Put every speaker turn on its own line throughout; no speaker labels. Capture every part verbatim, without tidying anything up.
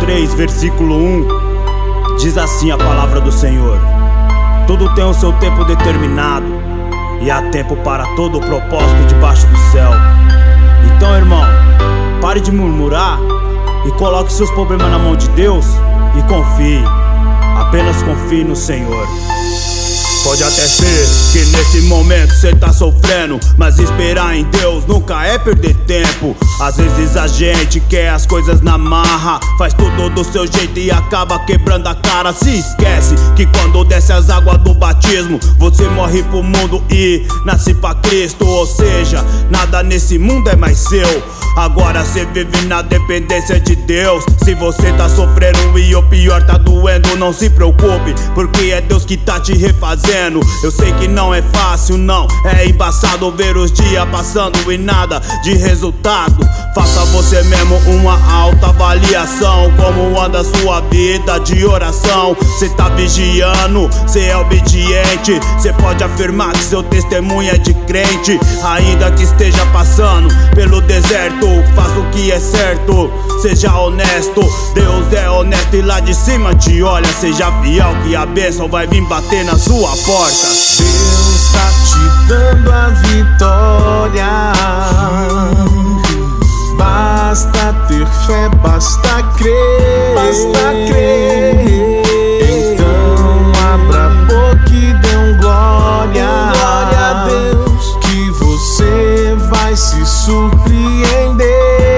três, versículo um, diz assim a palavra do Senhor: tudo tem o seu tempo determinado, e há tempo para todo o propósito debaixo do céu. Então, irmão, pare de murmurar e coloque seus problemas na mão de Deus e confie, apenas confie no Senhor. Pode até ser que nesse momento cê tá sofrendo, mas esperar em Deus nunca é perder tempo. Às vezes a gente quer as coisas na marra, faz tudo do seu jeito e acaba quebrando a cara. Se esquece que quando desce as águas do batismo, você morre pro mundo e nasce pra Cristo. Ou seja, nada nesse mundo é mais seu, agora cê vive na dependência de Deus. Se você tá sofrendo e o pior tá doendo, não se preocupe, porque é Deus que tá te refazendo. Eu sei que não é fácil, não, é embaçado ver os dias passando e nada de resultado. Faça você mesmo uma autoavaliação, como anda a sua vida de oração. Cê tá vigiando, cê é obediente, cê pode afirmar que seu testemunho é de crente. Ainda que esteja passando pelo deserto, faça o que é certo, seja honesto. Deus é honesto e lá de cima te olha. Seja fiel que a bênção vai vir bater na sua porta.
Deus tá te dando a vitória, basta ter fé, basta crer, basta crer. Então abra a boca e dê um glória, glória a Deus, que você vai se surpreender.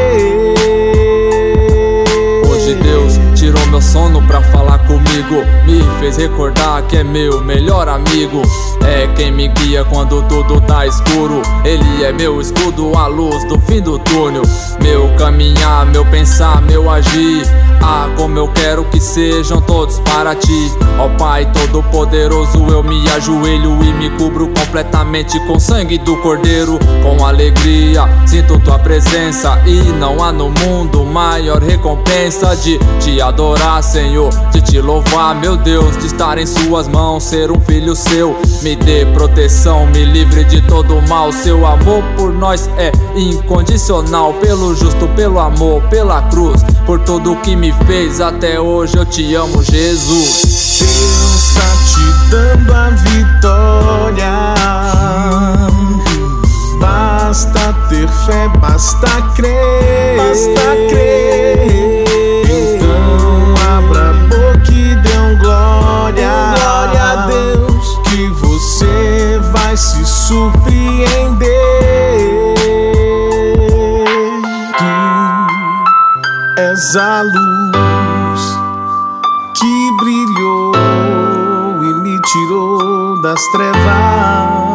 Hoje Deus tirou meu sono pra falar comigo, me fez recordar que é meu melhor amigo. É quem me guia quando tudo tá escuro, ele é meu escudo, a luz do fim do túnel. Meu caminhar, meu pensar, meu agir, ah, como eu quero que sejam todos para ti. Ó Pai Todo-Poderoso, eu me ajoelho e me cubro completamente com sangue do Cordeiro. Com alegria sinto tua presença, e não há no mundo maior recompensa de te adorar, Senhor, de te louvar, meu Deus, de estar em suas mãos, ser um filho seu. Me dê proteção, me livre de todo mal. Seu amor por nós é incondicional, pelo justo, pelo amor, pela cruz, por tudo que me fez até hoje. Eu te amo, Jesus.
Deus tá te dando a vitória, basta ter fé, basta crer, basta crer. Então abra a boca e dê um glória, glória a Deus, que você vai se surpreender. Tu és a luz que brilhou e me tirou das trevas.